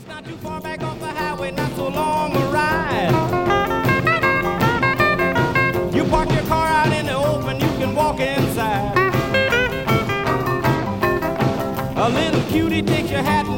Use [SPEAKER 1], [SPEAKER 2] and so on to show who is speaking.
[SPEAKER 1] Not too far back off the highway, not so long a ride. You park your car out in the open, you can walk inside. A little cutie takes your hat and